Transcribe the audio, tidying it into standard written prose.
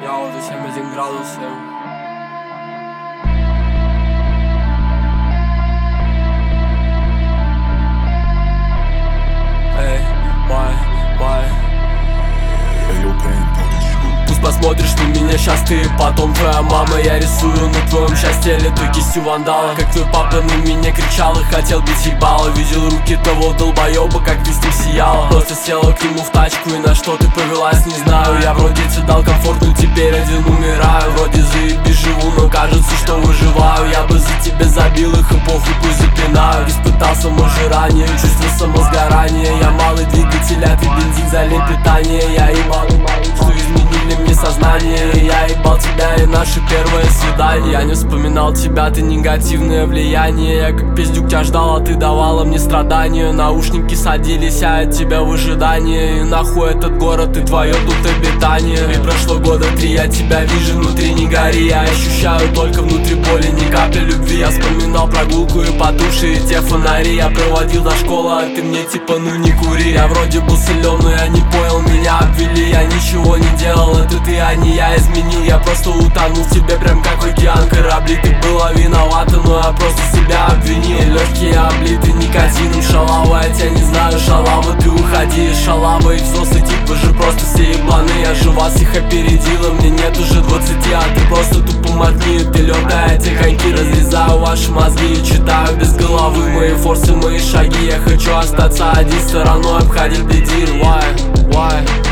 потерял, это 7,1 градус. Эй, why? Пусть посмотришь на меня сейчас ты, потом твоя мама. Я рисую на твоем счастье лето кистью вандала. Как твой папа на меня кричал и хотел бить ебало. Видел руки того долбоеба, как ты с ним сияла. Просто села к нему в тачку, и на что ты повелась, не знаю. Я вроде тебе дал комфорт, но теперь один умираю. Вроде заебись живу, но кажется, что выживаю. Я бы за тебя забил их и похуй, пусть запинаю. Испытал саможирание, чувство самосгорания. Я малый двигатель, а ты бензин залей питание. Я ебал, что изменили мне сознание. Я ебал тебя и наше первое свидание. Я не вспоминал тебя, ты негативное влияние. Я как пиздюк тебя ждал, а ты давала мне страдания. Наушники садились, а от тебя в ожидании. И нахуй этот город и твое тут обитание. И прошло года 3, я тебя вижу, внутри не гори. Я ощущаю только внутри боли, ни капли любви. Я вспоминал прогулку и потуши, и те фонари. Я проводил до школы, а ты мне типа ну не кури. Я вроде был силен, но я не понял, меня обвели. Я ничего не делал, это ты, а не я изменил. Я просто утонул в тебе, прям как океан корабли. Ты была виновата, но я просто себя обвинил. Легкие облиты никотином, шалава, я тебя не знаю, шалава. Ты уходи из шалава, и взрослый тип, вы же просто все ебланы. Я же вас их опередила, мне нет уже 20, а ты просто тупо моргни. Ты лёгкая, эти коньки, разрезаю ваши мозги и читаю без головы мои форсы, мои шаги. Я хочу остаться один стороной, обходить бедир. Why?